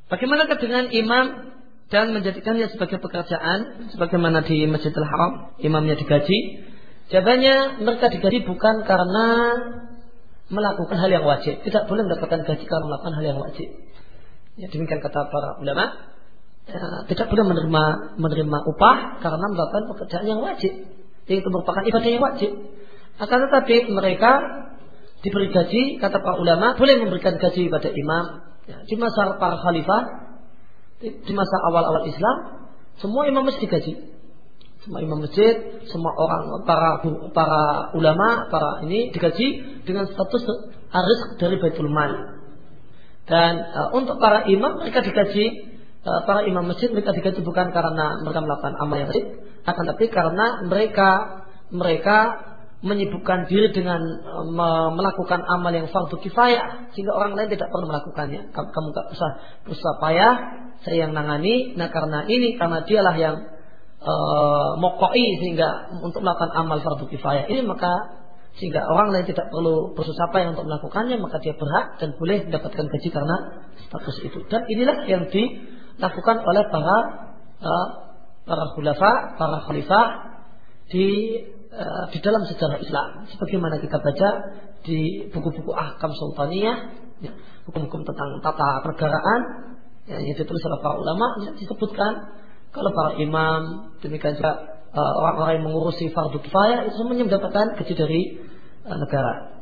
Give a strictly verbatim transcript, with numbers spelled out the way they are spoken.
Bagaimanakah dengan imam dan menjadikannya sebagai pekerjaan, sebagaimana di Masjidil Haram imamnya digaji? Jawabannya, mereka digaji bukan karena melakukan hal yang wajib. Tidak boleh mendapatkan gaji karena melakukan hal yang wajib. Ya, demikian kata para ulama. Ya, tidak boleh menerima menerima upah karena melakukan pekerjaan yang wajib. Itu merupakan ibadah yang wajib. Akan tetapi mereka diberi gaji, kata para ulama, boleh memberikan gaji pada imam. Ya, di masa para khalifah, di masa awal-awal Islam, semua imam masjid digaji. Semua imam masjid, semua orang, para para ulama, para ini digaji dengan status aris dari Baitul Mal. Dan uh, untuk para imam mereka digaji, uh, para imam masjid mereka digaji bukan karena mereka melakukan amal yang wajib, akan tapi karena mereka mereka menyibukkan diri dengan uh, melakukan amal yang fardu kifayah sehingga orang lain tidak perlu melakukannya. Kamu, kamu tak usah usah payah, saya yang nangani. Nah karena ini, karena dialah yang Uh, mokoi sehingga untuk melakukan amal fardu kifayah ini, maka sehingga orang lain tidak perlu bersusah payah untuk melakukannya, maka dia berhak dan boleh mendapatkan gaji karena status itu. Dan inilah yang dilakukan oleh para uh, para khulafa, para khalifah di uh, di dalam sejarah Islam. Sebagaimana kita baca di buku-buku ahkam sultaniyah, ya, hukum-hukum tentang tata negaraan, ya, yang ditulis oleh para ulama, ya, disebutkan kalau para imam, demikian juga uh, orang-orang yang mengurusi fardu kifayah itu semuanya mendapatkan gaji dari uh, negara.